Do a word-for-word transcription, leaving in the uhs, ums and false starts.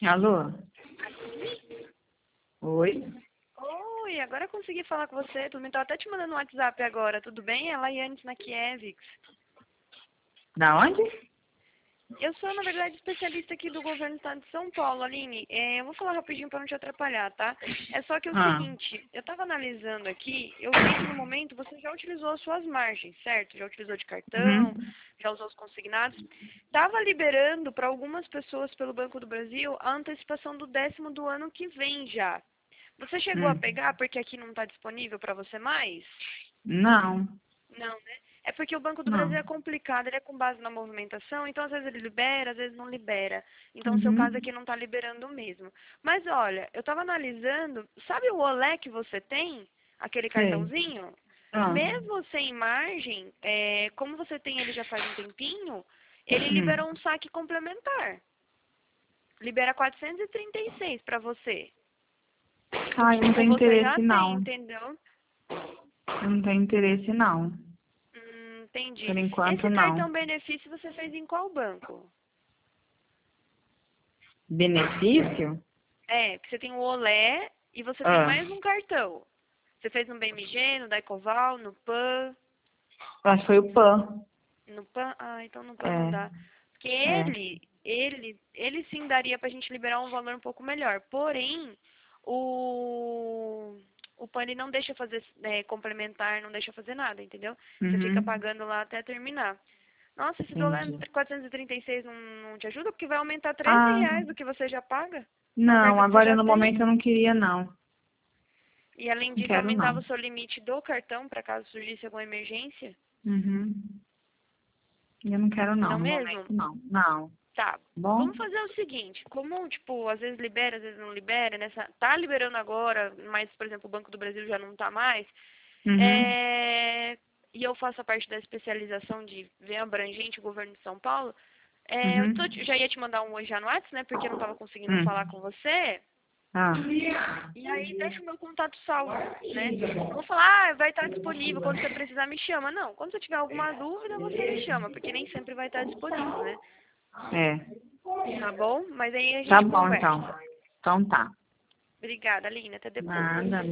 Alô? Aline? Oi? Oi, agora eu consegui falar com você. Tu me tá até te mandando um WhatsApp agora. Tudo bem? É Laiane na Kievix. Da onde? Eu sou, na verdade, especialista aqui do governo do estado de São Paulo, Aline. É, eu vou falar rapidinho para não te atrapalhar, tá? É só que é o Ah. seguinte, eu estava analisando aqui, eu vi que no momento você já utilizou as suas margens, certo? Já utilizou de cartão, Uhum. já usou os consignados. Estava liberando para algumas pessoas pelo Banco do Brasil a antecipação do décimo do ano que vem já. Você chegou a Hum. pegar porque aqui não está disponível para você mais? Não, Não, né? É porque o Banco do Brasil não. é complicado, ele é com base na movimentação, então às vezes ele libera, às vezes não libera. Então o seu caso Uhum. aqui não está liberando mesmo. Mas olha, eu estava analisando, sabe o Olé que você tem? Aquele Sei. cartãozinho? Ah. Mesmo sem margem, é, como você tem ele já faz um tempinho, ele Hum. liberou um saque complementar. Libera quatrocentos e trinta e seis para você. Ai, eu não Tipo, tenho você já interesse, tem, não. entendeu? Eu não tenho interesse, não. Hum, entendi. Por enquanto, Esse não. cartão benefício você fez em qual banco? Benefício? É, porque você tem o Olé e você tem Ah. mais um cartão. Você fez no B M G, no Daicoval, no Pan. Eu acho que foi o Pan. No Pan? Ah, então no Pan não É. dá. Porque É. ele, ele, ele sim daria pra gente liberar um valor um pouco melhor. Porém, o, o Pan ele não deixa fazer é, complementar, não deixa fazer nada, entendeu? Você fica Uhum. pagando lá até terminar. Nossa, esse dólar Entendi. quatrocentos e trinta e seis não, não te ajuda? Porque vai aumentar treze Ah, reais do que você já paga na não. carta que você Agora, já no tem. momento, eu não queria, não. E além Não disso, quero, aumentava não. o seu limite do cartão para caso surgisse alguma emergência? Uhum. Eu não quero, não. Não No mesmo? momento, não. Não. Tá. Bom? Vamos fazer o seguinte, como, tipo, às vezes libera, às vezes não libera, nessa, tá liberando agora, mas, por exemplo, o Banco do Brasil já não tá mais, Uhum. é, e eu faço a parte da especialização de ver abrangente o governo de São Paulo, é, eu tô, Uhum. já ia te mandar um hoje já no WhatsApp, né, porque eu não tava conseguindo Hum. falar com você, Ah. e aí deixa o meu contato salvo, né? Não vou falar, ah, vai estar disponível, quando você precisar me chama. Não, quando você tiver alguma dúvida, você me chama, porque nem sempre vai estar disponível, né? É. Tá bom? Mas aí a Tá gente bom, conversa. então. Então tá. Obrigada, Aline. Até depois. Nada.